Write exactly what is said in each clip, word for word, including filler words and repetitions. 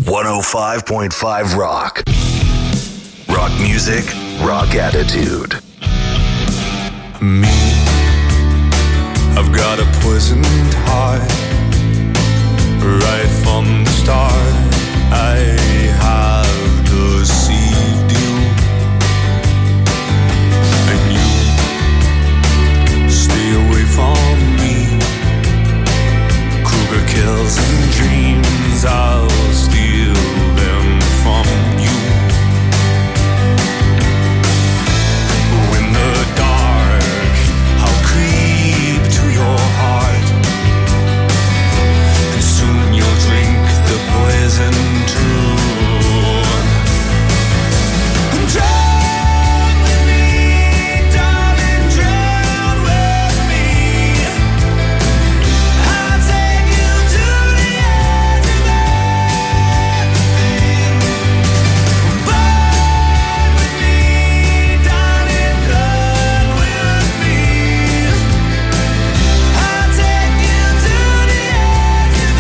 one oh five point five Rock. Rock music, rock attitude. Me, I've got a poisoned heart. Right from the start, I have deceived you. And you stay away from me. Kruger kills and dreams, I'll steal them from you. In the dark, I'll creep to your heart, and soon you'll drink the poison too. And drown with me, darling, drown with me. I'll take you to the edge of everything. Burn with me, darling, burn with me. I'll take you to the edge of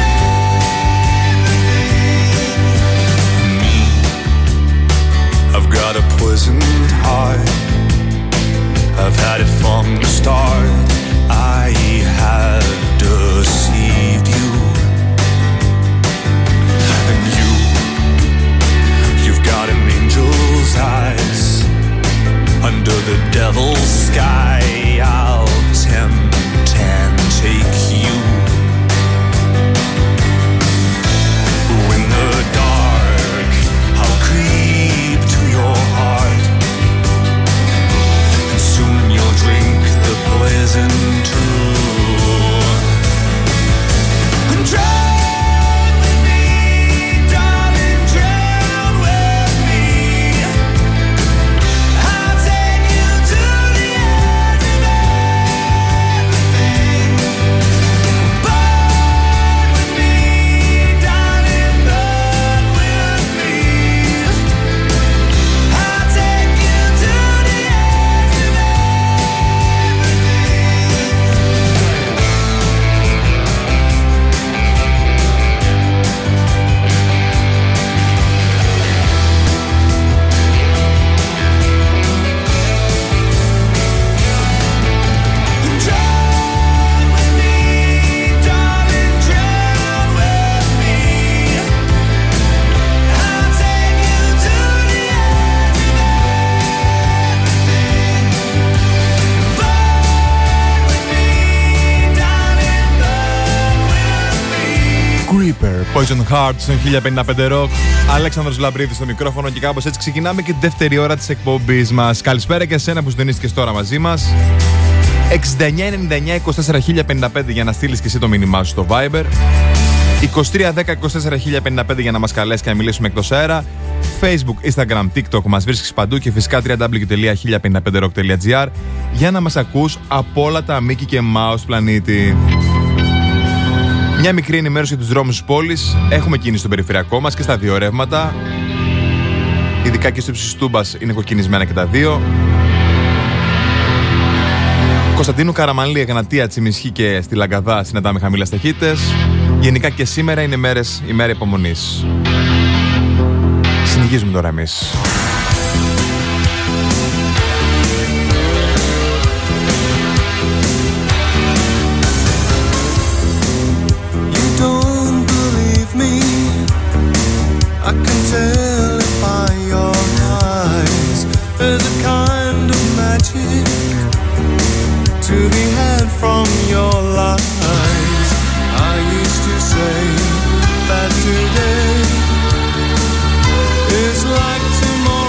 everything. Me, I've got a poisoned heart. I've had it from the start. I have deceived you. And you, you've got an angel's eyes. Under the devil's sky, I'll tempt and take you. In the dark, I'll creep to your heart, and soon you'll drink the poison too. And drown with me, darling, drown with me. I'll take you to the edge of everything. Burn with me, darling, burn with me. I'll take you to the edge of And drown with me, darling, drown with me. I'll take you to the edge of everything. Burn with me, darling, burn with me. Creeper, Poison Heart στο χίλια πενήντα πέντε Rock. Αλέξανδρος Λαμπρίδης στο μικρόφωνο και κάπως έτσι ξεκινάμε και τη δεύτερη ώρα της εκπομπής μας. Καλησπέρα και εσένα που συντονίστηκες τώρα μαζί μας. εξήντα εννιά ενενήντα εννιά είκοσι τέσσερα χίλια πενήντα πέντε για να στείλεις και εσύ το μήνυμά σου στο Viber. είκοσι τρία δέκα είκοσι τέσσερα χίλια πενήντα πέντε για να μας καλέσεις και να μιλήσουμε εκτός αέρα. Facebook, Instagram, TikTok μας βρίσκεις παντού και φυσικά double-u double-u double-u τελεία χίλια πενήντα πέντε rock τελεία gr για να μας ακούς από όλα τα Μίκη και Μάους πλανήτη. Μια μικρή ενημέρωση για τους δρόμους της πόλης. Έχουμε κίνηση στο περιφερειακό μας και στα δύο ρεύματα. Ειδικά και στο ύψος της Τούμπας είναι κοκκινισμένα και τα δύο. Κωνσταντίνου Καραμανλή, Εγνατία, Τσιμισχή και στη Λαγκαδά συναντάμε χαμηλές ταχύτητες. Γενικά και σήμερα είναι μέρες, η μέρα υπομονής. Συνεχίζουμε τώρα εμείς. You don't believe me, I can tell it by your eyes. There's a kind of magic to be had from your lies. I used to say that today is like tomorrow.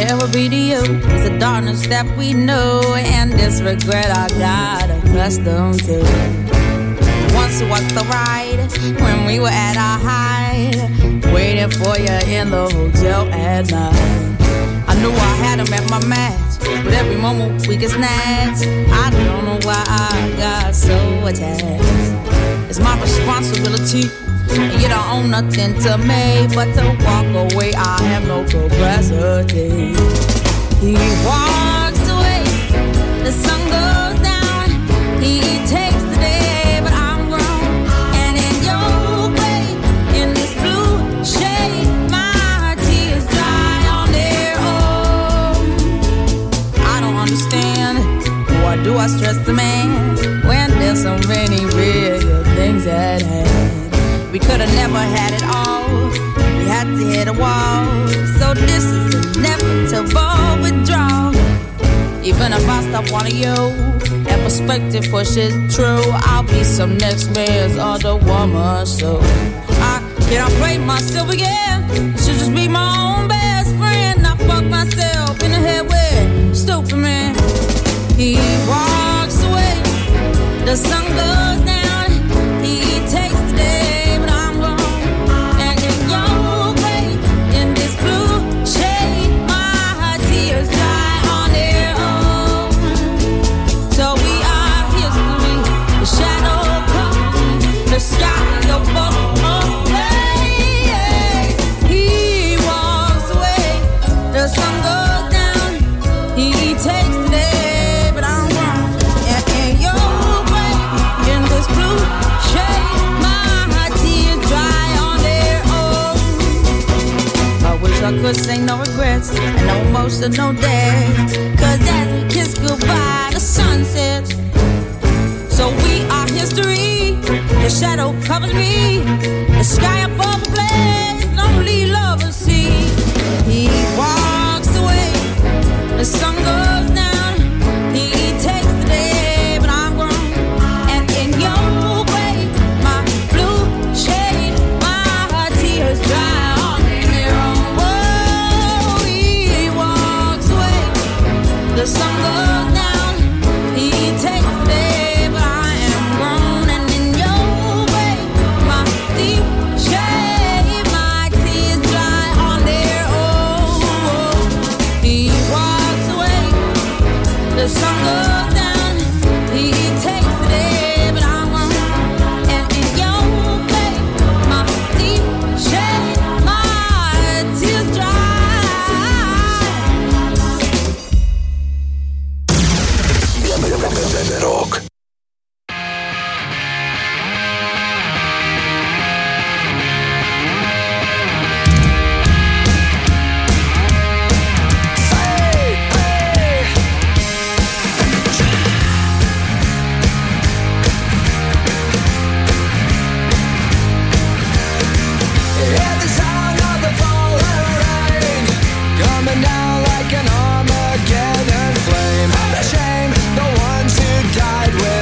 never be to you. It's the darkness that we know, and this regret I got accustomed to. Once was the ride when we were at our height, waiting for you in the hotel at night. I knew I had him at my match, but every moment we get snatched. I don't know why I got so attached. It's my responsibility, and you don't own nothing to me but to walk away. I have no capacity. He walks away, the sun goes down. He takes the day, but I'm grown. And in your way, in this blue shade, my tears dry on their own. I don't understand, why do I stress the man when there's so many bigger things at hand? We could have never had it all, we had to hit a wall. So this is inevitable withdrawal. Even if I stop wanting you, that perspective pushes true. I'll be some next man's other woman, so I cannot play myself again. I should just be my own best friend. I fuck myself in the head with stupid man. He walks away, the sun goes down. He takes the day, the sky above us. He walks away, the sun goes down. He takes the day, but I'm wrong. And in your way, in this blue shade, my tears dry on their own. I wish I could say no regrets and no emotional days, 'cause as we kiss goodbye, the sun sets. So we are history. The shadow covers me, the sky above the blaze, only lovers see. He walks away, the sun goes down. He takes the day, but I'm grown. And in your way, my blue shade, my tears dry on their own. Whoa, he walks away, the sun goes down. He takes the day. The sun goes down, he takes the day, but I won't. And in your way, my deep shade, my tears dry. Rock. Down like an Armageddon flame. The shame, the ones who died with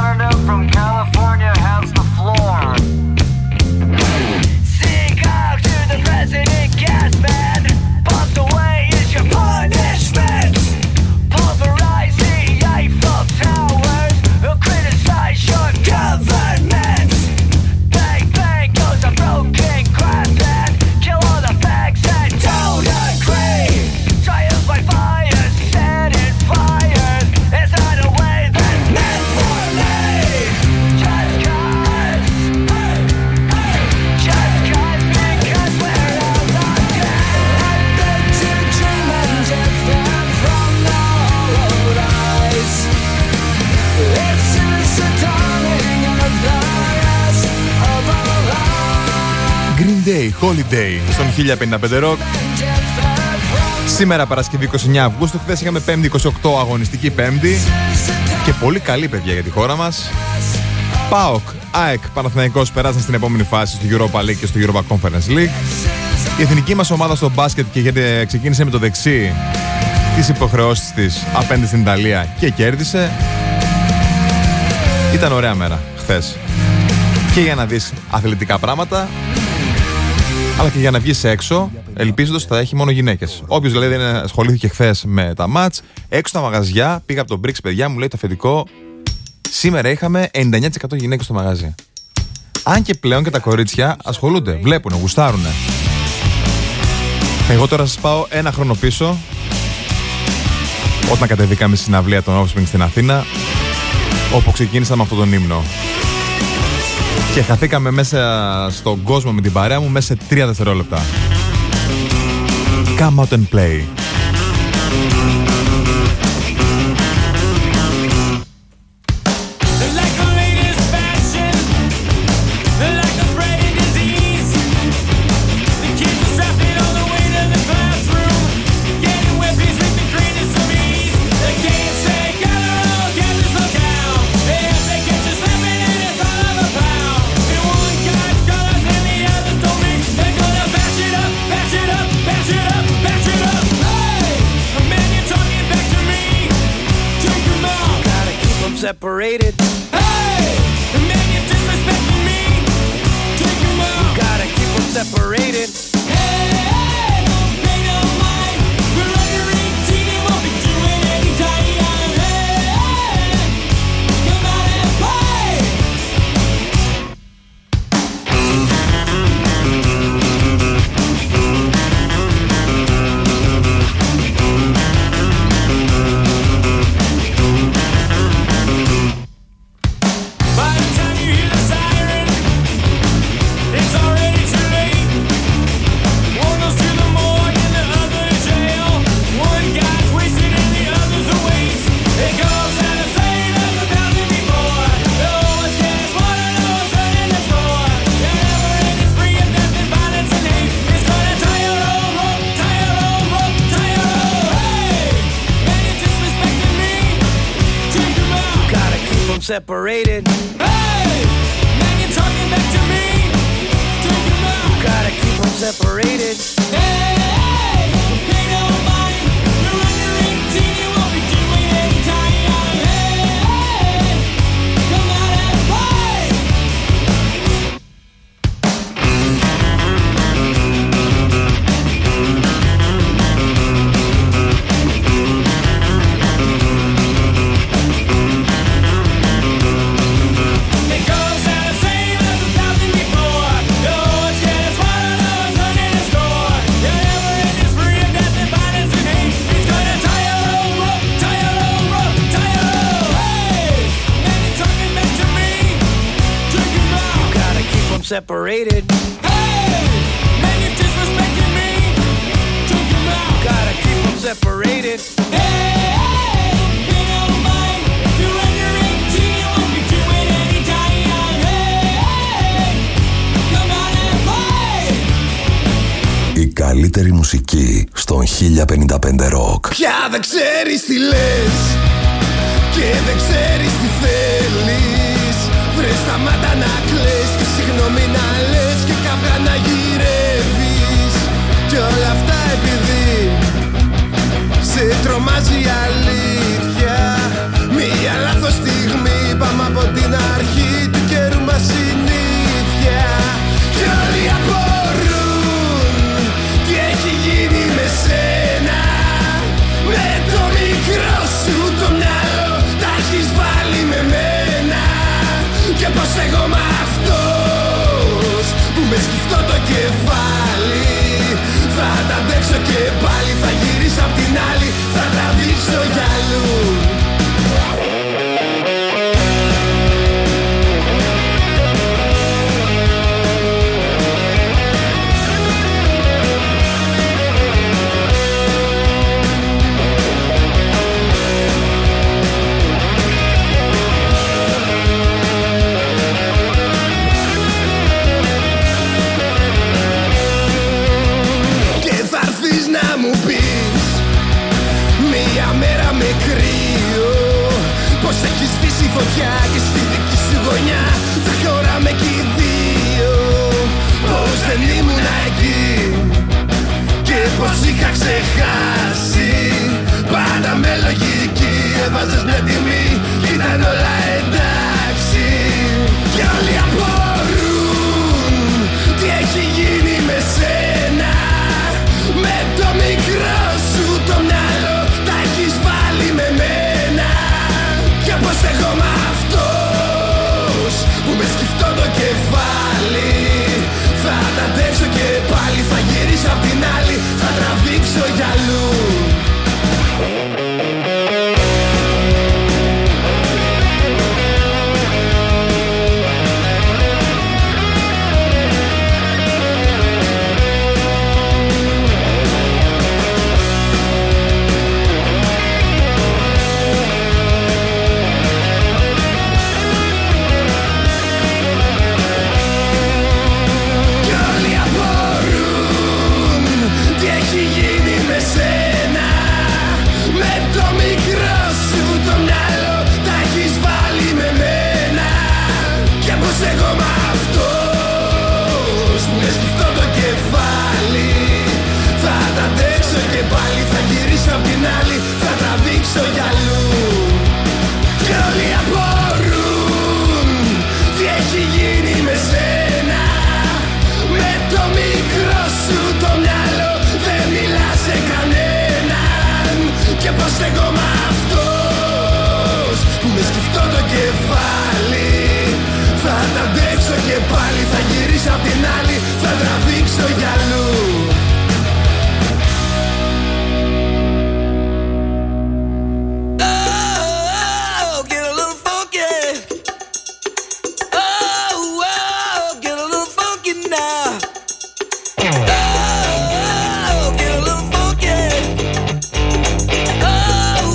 burned out from California, how's the floor? Sing out to the president, gas man. Pumped away is your punishment. Pulverize the Eiffel Towers. Who'll criticize your government. Bang, bang goes a broken glass and kill all the facts that don't agree. Trials by fire, set in fire. Is that a way that's meant for me? Just cause, hey, hey, just cause, because we're all locked in. I beg to dream and different from the hollowed eyes. This is the dawning of the rest of our lives. Green Day, Holiday στον χίλια πενήντα πέντε Rock. Σήμερα Παρασκευή είκοσι εννέα Αυγούστου, χθες είχαμε Πέμπτη είκοσι οκτώ, αγωνιστική Πέμπτη. Και πολύ καλή, παιδιά, για τη χώρα μας. ΠΑΟΚ, ΑΕΚ, Παναθηναϊκός περάσαν στην επόμενη φάση στο Europa League και στο Europa Conference League. Η εθνική μας ομάδα στο μπάσκετ και γιατί ξεκίνησε με το δεξί τις υποχρεώσεις της απέναντι στην Ιταλία και κέρδισε. Ήταν ωραία μέρα χθες. Και για να δεις αθλητικά πράγματα, αλλά και για να βγεις έξω, ελπίζοντας ότι θα έχει μόνο γυναίκες. Όποιος δηλαδή δεν ασχολήθηκε χθες με τα μάτς, έξω στα μαγαζιά, πήγα από τον Brix, παιδιά, μου λέει το αφεντικό, σήμερα είχαμε ενενήντα εννέα τοις εκατό γυναίκες στο μαγαζί. Αν και πλέον και τα κορίτσια ασχολούνται, βλέπουν, γουστάρουνε. Εγώ τώρα σας πάω ένα χρόνο πίσω, όταν κατεβήκαμε στην συναυλία των Offspring στην Αθήνα, όπου ξεκίνησα με αυτόν τον ύμνο. Και χαθήκαμε μέσα στον κόσμο με την παρέα μου μέσα σε τρία δευτερόλεπτα. Come out and play. Separated. Hey, the man you're disrespecting me. Take him out. You gotta keep them separated. Hey, hey, don't pay no mind. We're under eighteen and won't be doing any time. Hey, hey, come out and play. Separated. Hey, man, you're talking back to me. Take him out. You gotta keep them separated. Hey, hey, pay no mind. You're under eighteen, you won't be doing any time. Hey, hey, come out and play. Separated. Hey, man, you're disrespecting me. Take him out. Gotta keep them separated. Hey, hey, pay no mind. You're under eighteen, you won't be doing any time. Hey, hey, come out and play. Η καλύτερη μουσική στον χίλια πενήντα πέντε Rock. Πια δεν ξέρεις τι λες και δεν ξέρεις τι θέλεις. Βρες τα μάτα να κλαις και συγγνώμη να λες και καυγά να γυρεύεις. Κι όλα αυτά επειδή σε τρομάζει η αλήθεια. Μία λάθος λίγο στιγμή. Πάμε από την αρχή του καιρού μας συνήθεια. Κι όλοι απορούν τι έχει γίνει με σένα. Με το μικρό σου το μυαλό τα έχεις βάλει με μένα. Και πως εγώ μ' αυτός που με σκυφτώ το κεφάλι θα τα αντέξω και πάλι. Θα γυρίσω απ' την άλλη, θα τραβήξω για αλλού. Πως έχεις σβήσει φωτιά και στη δική σου γωνιά θα χωράμε κι οι δύο. Πως δεν ήμουν εκεί και πως είχα ξεχάσει. Πάντα με λογική έβαζες μια τιμή κι ήταν όλα εντάξει. Κι όλοι απορούν τι έχει γίνει με σένα. Με το μικρό σου το μυαλό τα έχεις βάλει με μένα. Και πως εγώ μ' αυτός που με σκυφτώ το κεφάλι θα τα αντέξω και πάλι. Θα γυρίσω απ' την άλλη, θα τραβήξω για αλλού. Εγώ μ' αυτός που με σκυφτώ το κεφάλι θα τα αντέξω και πάλι. Θα γυρίσω απ' την άλλη, θα τραβήξω για αλλού. Κι όλοι απορούν τι έχει γίνει με σένα. Με το μικρό σου το μυαλό δεν μιλάς σε κανέναν. Και πως εγώ μ' αυτός που με σκυφτώ το κεφάλι θα τα αντέξω και πάλι. Θα γυρίσω απ' την άλλη, θα τραβήξω για αλλού. Oh,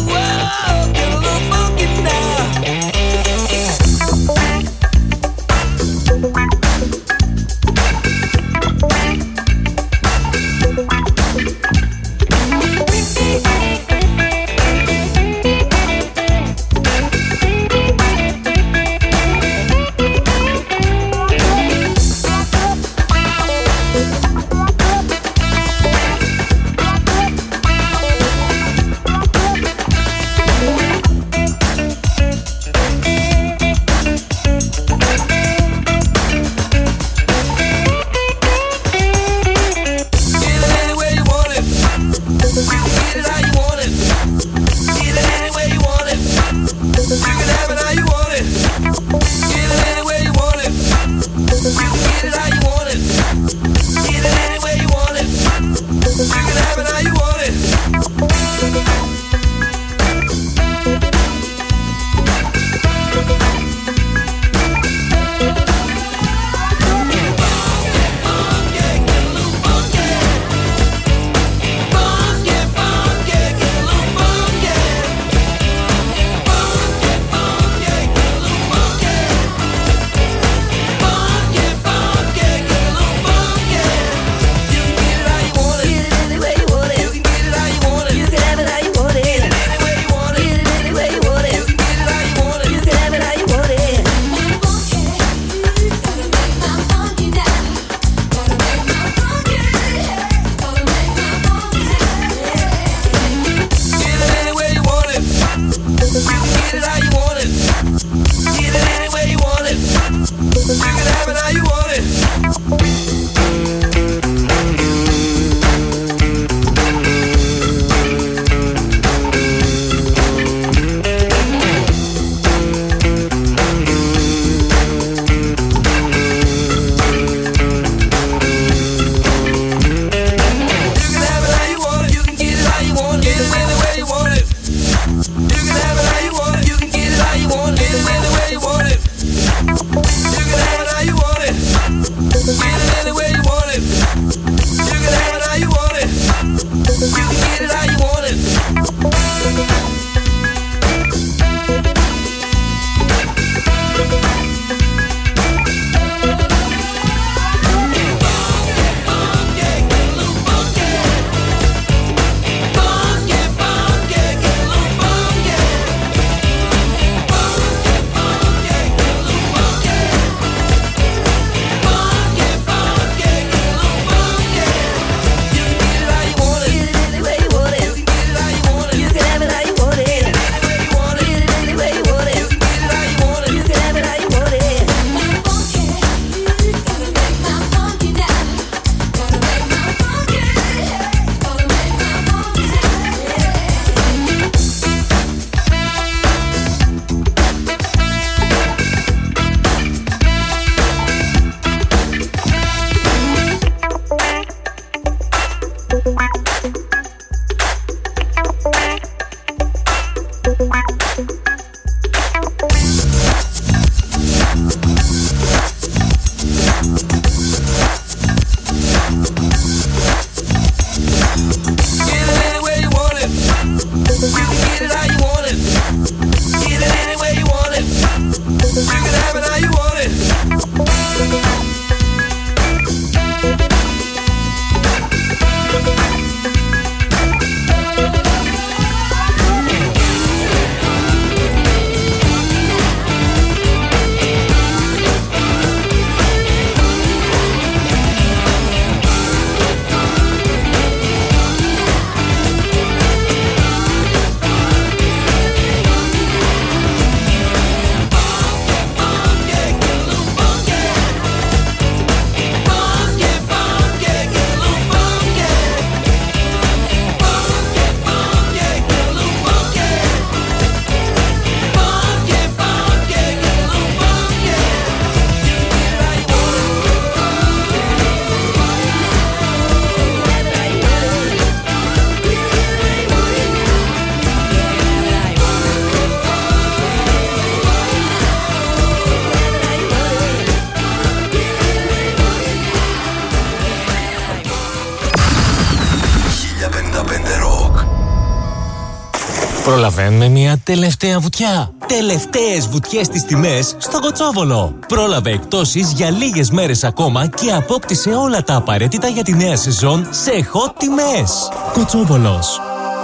Προλαβαίνουμε μια τελευταία βουτιά. Τελευταίες βουτιές στις τιμές στο Κοτσόβολο. Πρόλαβε εκπτώσεις για λίγες μέρες ακόμα και απόκτησε όλα τα απαραίτητα για τη νέα σεζόν σε hot τιμές. Κοτσόβολος.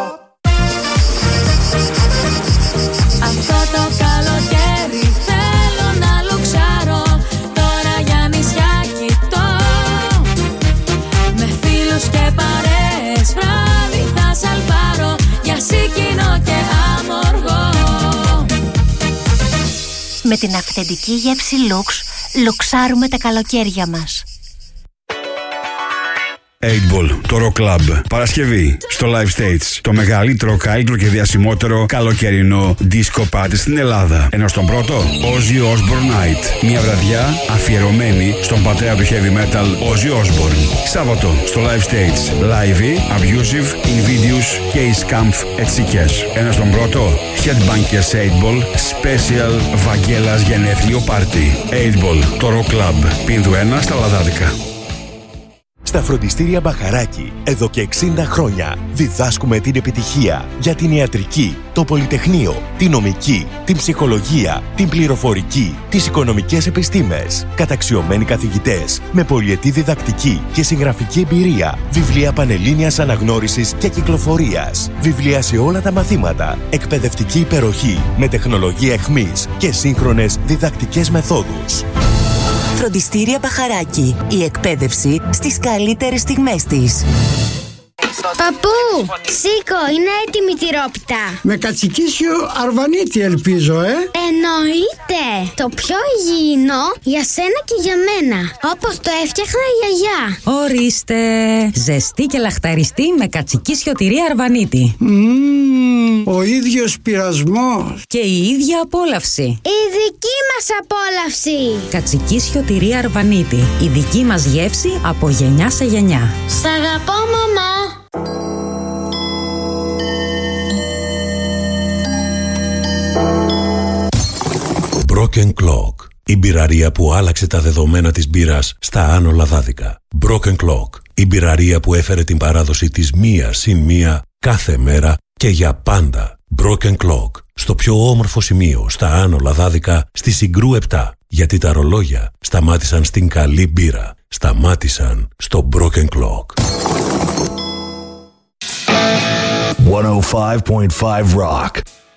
Αυτό το καλοκαίρι θέλω να λουξάρω. Τώρα για νησιά κοιτώ. Με φίλους και παρέες βράδυ θα σαλπάρω. Για Σίκινο και Αμοργό. Με την αυθεντική γεύση Lux, λουξάρουμε τα καλοκαίρια μας. οκτώ Ball, το Rock Club. Παρασκευή στο Live States. Το μεγαλύτερο, καλύτερο και διασημότερο καλοκαιρινό disco party στην Ελλάδα. Ενώ στον πρώτο, Ozzy Osbourne Night. Μια βραδιά αφιερωμένη στον πατέρα του heavy metal, Ozzy Osbourne. Σάββατο στο Live States. Live, Abusive, Invidious και οι Scamph Ετσίκες. Ενώ στον πρώτο, Headbangers οκτώ Ball, Special Βαγγέλας γενέθλιο πάρτι. οκτώ Ball, το Rock Club. Πίνδου ένα στα Λαδάδικα. Στα φροντιστήρια Μπαχαράκη, εδώ και εξήντα χρόνια, διδάσκουμε την επιτυχία για την ιατρική, το πολυτεχνείο, την νομική, την ψυχολογία, την πληροφορική, τις οικονομικές επιστήμες. Καταξιωμένοι καθηγητές, με πολυετή διδακτική και συγγραφική εμπειρία, βιβλία πανελλήνιας αναγνώρισης και κυκλοφορίας, βιβλία σε όλα τα μαθήματα, εκπαιδευτική υπεροχή με τεχνολογία εχμής και σύγχρονες διδακτικές μεθόδους. Φροντιστήρια Μπαχαράκη. Η εκπαίδευση στις καλύτερες στιγμές της. Παππού, σήκω, είναι έτοιμη η τυρόπιτα. Με κατσικίσιο αρβανίτη ελπίζω, ε. Εννοείται. Το πιο υγιεινό για σένα και για μένα. Όπως το έφτιαχνα η γιαγιά. Ορίστε. Ζεστή και λαχταριστή με κατσικίσιο τυρί αρβανίτη. Mm, ο ίδιος πειρασμός. Και η ίδια απόλαυση. Η δική μας απόλαυση. Κατσικίσιο τυρί αρβανίτη. Η δική μας γεύση από γενιά σε γενιά. Σ' αγαπώ, μαμά. Broken Clock. Η μπειραρία που άλλαξε τα δεδομένα της μπύρας στα Άνω Λαδάδικα. Broken Clock. Η μπειραρία που έφερε την παράδοση της μία συν μία κάθε μέρα και για πάντα. Broken Clock. Στο πιο όμορφο σημείο στα Άνω Λαδάδικα, στη Συγκρού επτά. Γιατί τα ρολόγια σταμάτησαν στην καλή μπύρα. Σταμάτησαν στο Broken Clock. εκατόν πέντε κόμμα πέντε Rock.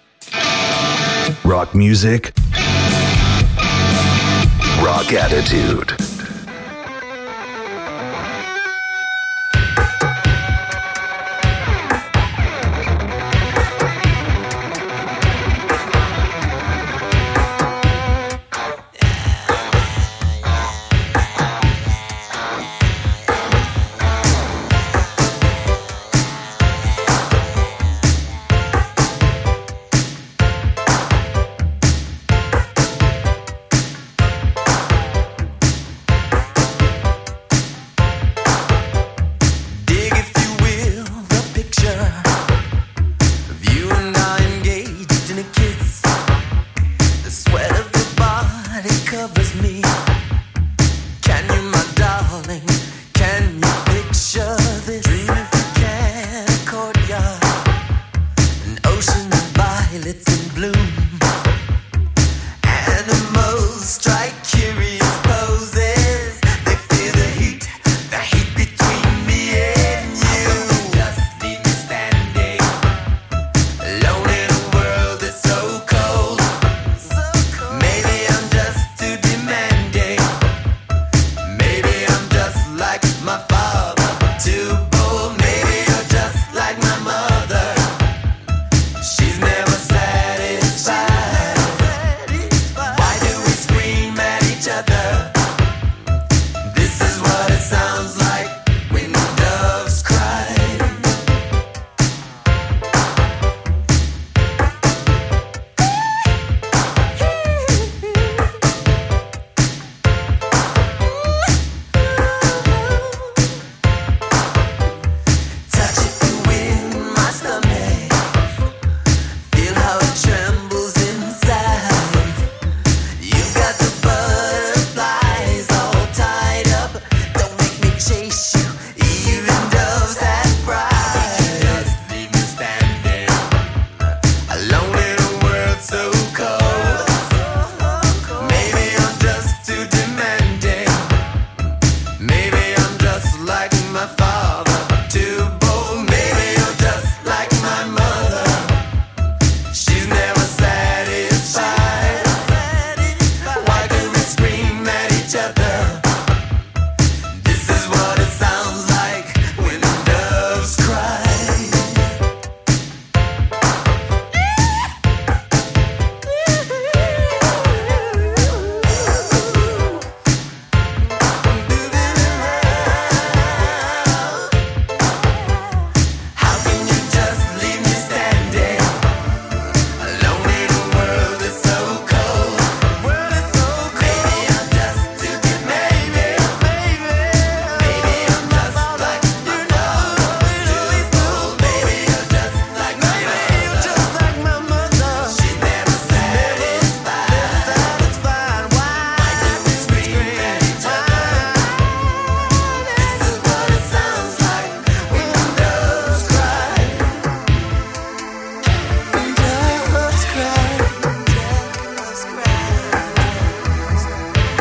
Rock music. Rock attitude.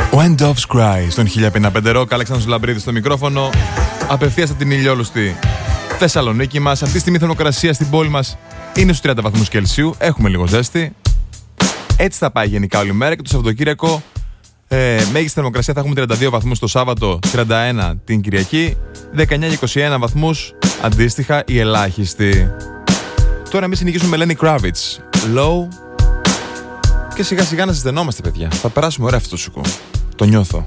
When Doves Cry στον χίλια πενήντα πέντε Rock. Αλέξανδρος Λαμπρίδης στο μικρόφωνο. Απευθείας από την ηλιόλουστη Θεσσαλονίκη μας. Αυτή τη στιγμή η θερμοκρασία στην πόλη μας είναι στους τριάντα βαθμούς Κελσίου. Έχουμε λίγο ζέστη. Έτσι θα πάει γενικά όλη μέρα και το Σαββατοκύριακο. Ε, μέγιστη θερμοκρασία θα έχουμε τριάντα δύο βαθμούς το Σάββατο, τριάντα ένα την Κυριακή, δεκαεννιά και είκοσι ένα βαθμούς αντίστοιχα η ελάχιστη. Τώρα εμείς συνεχίζουμε με Lenny Kravitz, Low, και σιγά σιγά να ζεσθενόμαστε, παιδιά. Θα περάσουμε ωραία αυτό το σουκού. Το νιώθω.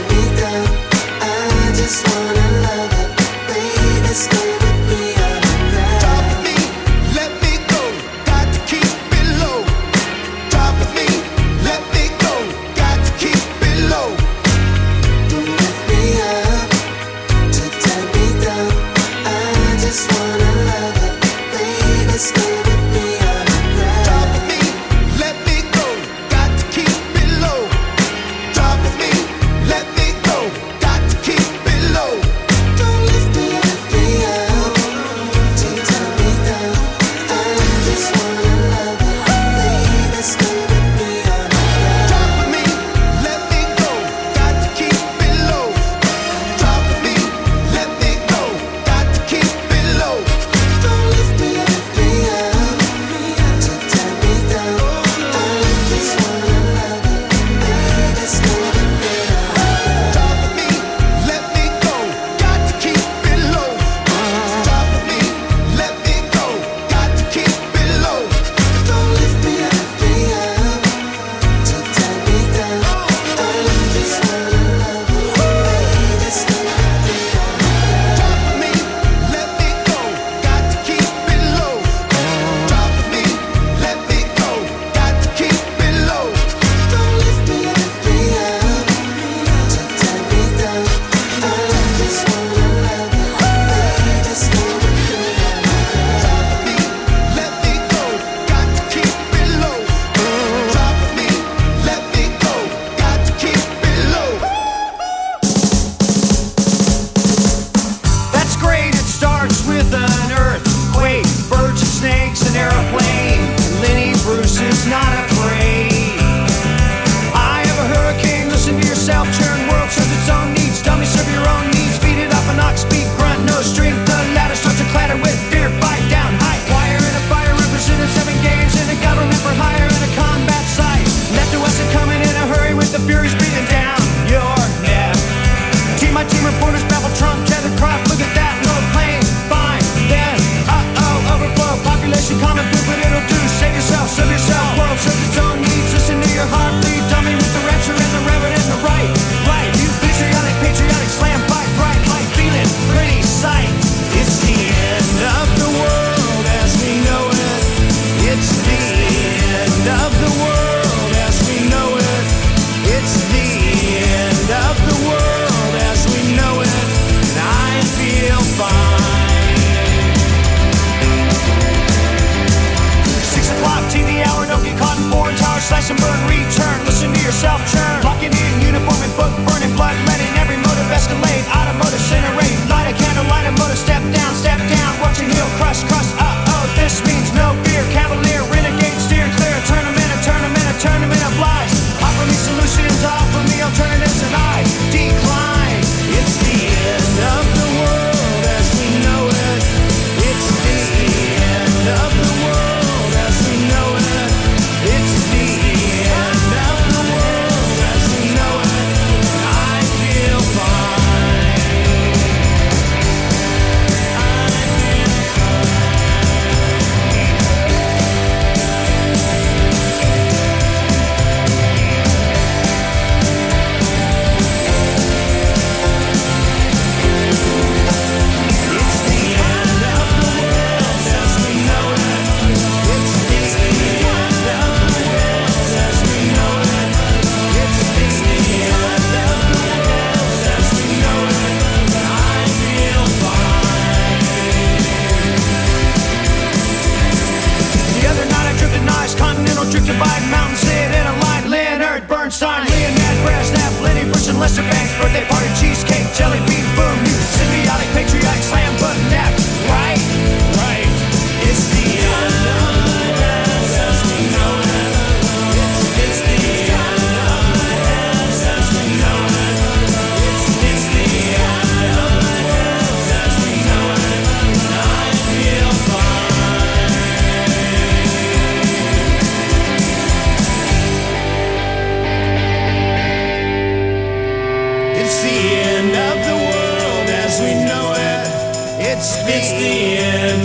Stay with me.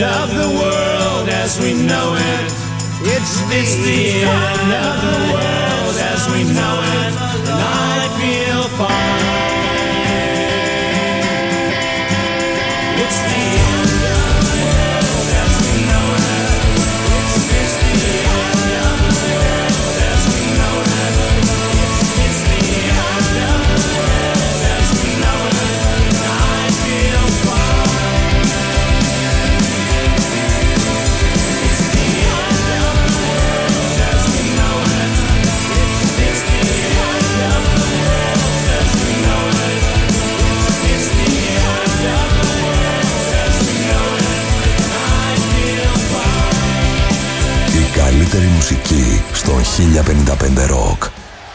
of the world as we know it. It's the, it's the end of the world as we know it. And I feel fine. It's the end of the world as we know it. It's, it's the end of the world as we know it. It's, it's the end of the world as we know it. And I feel fine. It's the end of the world as we know it. It's, it's the end of the world as we know it. It's, it's the end of the world as we know it. And I feel fine. Η καλύτερη μουσική στον χίλια πενήντα πέντε Rock.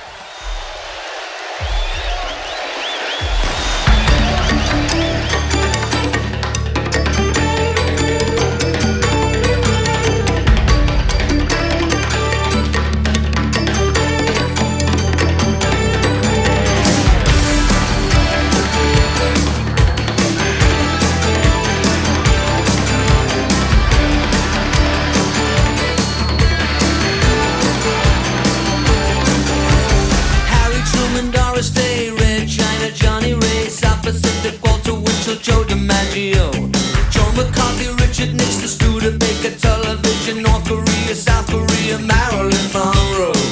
Joe DiMaggio, Joe McCarthy, Richard Nixon, Studebaker, television, North Korea, South Korea, Marilyn Monroe.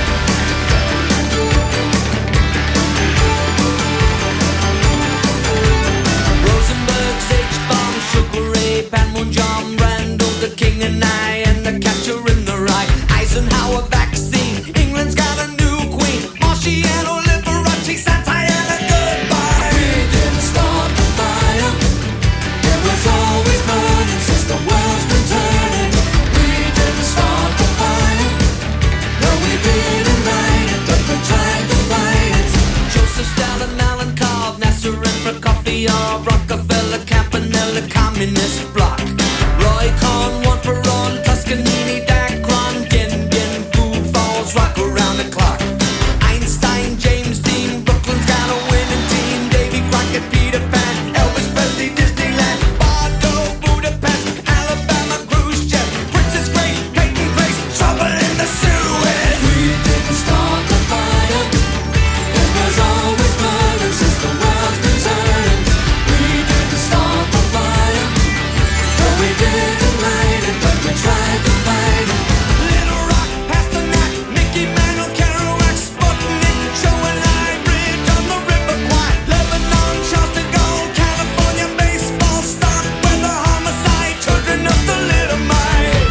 Rosenberg, H-Bomb, Sugar Ray, Panmunjom, Randall, the King and I, and the Catcher in the Rye. Eisenhower vaccine, England's got a new queen. Marciano, Liberace, Santayana, goodbye. We didn't start the fire. It was always burning since the world's been turning. We didn't start the fire. No, we didn't light it, but we tried to fight it. Joseph Stalin, Alan Cobb, Nasser and Prokofiev, Rockefeller, Campanella, Communist Bloc. Roy Cohn, one for all, Toscanini, Dacron, Gin Gin, Foo Falls, rock around the clock. Einstein, James Dean, Brooklyn's got a winning team. Davy Crockett, Peter Pan, Elvis Presley, Disneyland, Bardo, Budapest, Alabama, Khrushchev, Princess Grace, Peyton Place, trouble in the Suez. We didn't start the fire. It was always burning since the world's been turning. We didn't start the fire. No, we didn't light it, but we tried to fight it. Little Rock, Pasternak, Mickey Mantle, Kerouac, Sputnik, Joe and I, Bridge on the River Kwai, Lebanon, Charleston Gold, California baseball star, weather homicide, children of the little mite.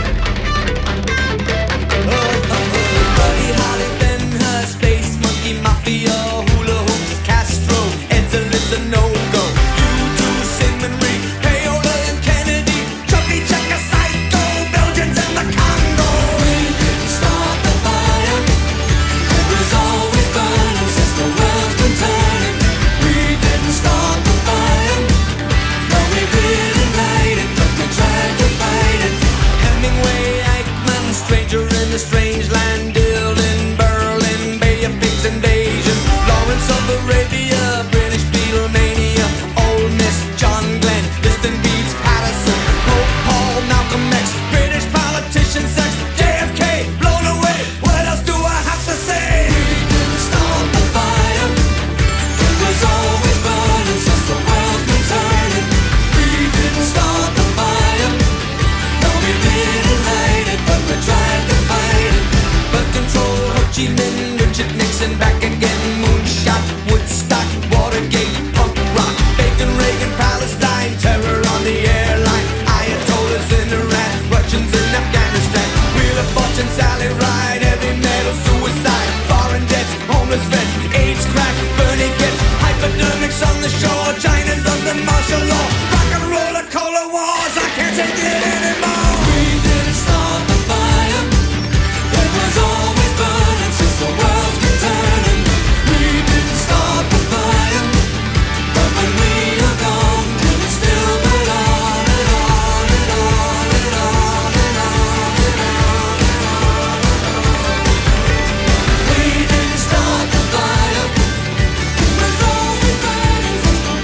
Oh, oh, oh. Buddy Holly, Ben Hur, Space Monkey, Mafia, Hula Hoops, Castro, Edsel is a no-go. U two, Sigmund Reed, Payola and Kennedy, Chubby Checker, Psycho, Belgians and the Congo. We didn't start the fire. It was always burning since the world's been turning. We didn't start the fire. No, we didn't light it, but we tried to fight it. Hemingway, Eichmann, Stranger in the Strange Land, Dylan, Berlin, Bay of Pigs invasion, Lawrence of Arabia, British Beatlemania, Ole Miss, John Glenn, Liston Beats, Patterson, Pope Paul, Malcolm X, British politician, sex, J F K, blown away. What else do I have to say? We didn't start the fire. It was always burning since the world's been turning. We didn't start the fire. No, we didn't light it, but we tried to fight it. But control, Ho Chi Minh, Richard Nixon, back again, moonshot, Woodstock, Watergate, punk rock, Bacon, Reagan, Palestine, terror on the airline, Ayatollahs in Iran, Russians in Afghanistan, Wheel of Fortune, Sally Ride, heavy metal, suicide, foreign debts, homeless vets, AIDS, crack, Bernie gets, hypodermics on the shore, China's under martial law, rock and roller, cola wars, I can't take it anymore. We didn't start the fire. It was always burning since the world's been turning. We didn't start the fire. But when we are gone, will it still burn on and on and on and on and on and on and on? We didn't start the fire. It was always burning since the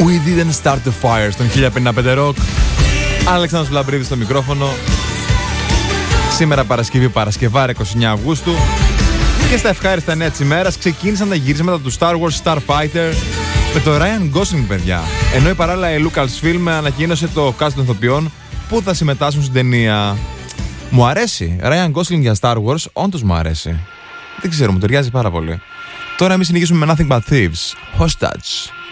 We didn't start the fire στον χίλια πενήντα πέντε Rock. Αλέξανδρος Βλαμπρίδης στο μικρόφωνο. Σήμερα Παρασκευή, Παρασκευάρα είκοσι εννέα Αυγούστου. Και στα ευχάριστα νέα της ημέρας ξεκίνησαν τα γυρίσματα του Star Wars Starfighter με το Ryan Gosling, παιδιά. Ενώ η παράλληλα η Lucasfilm ανακοίνωσε το cast των ηθοποιών που θα συμμετάσχουν στην ταινία. Μου αρέσει. Ryan Gosling για Star Wars, όντως μου αρέσει. Δεν ξέρω, μου ταιριάζει πάρα πολύ. Τώρα εμείς συνεχίσουμε με Nothing But Thieves. Hostage.